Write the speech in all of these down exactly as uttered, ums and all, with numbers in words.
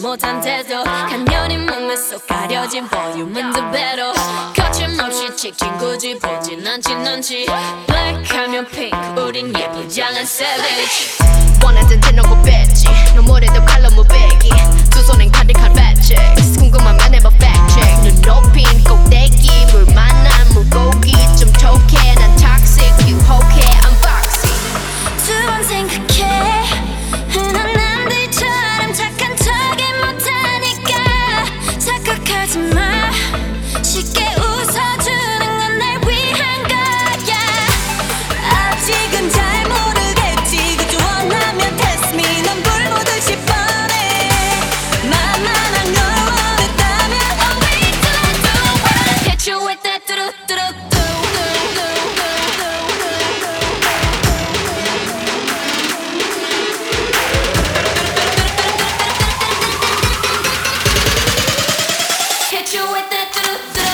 못한 태도 간녀히 목매 속 가려진 볼륨은 두 배로 거침없이 찍힌 굳이 보진 않지 눈치 블랙하면 핑크 우린 예쁘장한 savage 원하던 대놓고 뺐지 너무래도 칼로 무배기 두 손엔 가득한 배치 궁금하면 해봐 fact check 눈 높인 꼭대기 물 만난 물고기 좀 톡해 난 toxic 유혹해 I'm foxy 두 번 생각해 흔한 남들처럼 착한 척이 못하니까 착각하지 마 쉽게 웃어주는 건 날 위한 거야 아직은 잘 모르겠지 그저 원하면 test me 넌 불보듯이 뻔해 만만한 걸 원했다면 Oh wait till I do what I hit you with that 뚜루뚜루 hit you with that 뚜루뚜루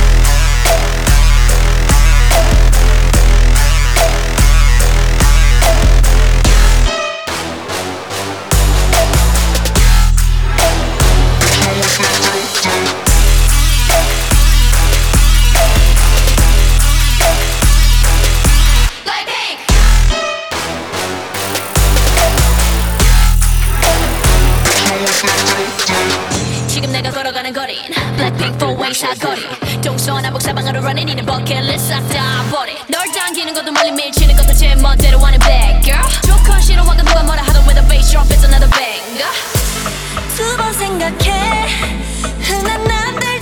지금 내가 걸어가는 거린 Blackpink four-way 사거리 동서남북 사방으로 running 이는 버킷리스트 싹 다 버리 널 당기는 것도 멀리 밀치는 것도 제 멋대로 하는 bad girl 조건 싫어하고 누가 뭐라 하던 with a bass drop it's another banger 두 번 생각해 흔한 남들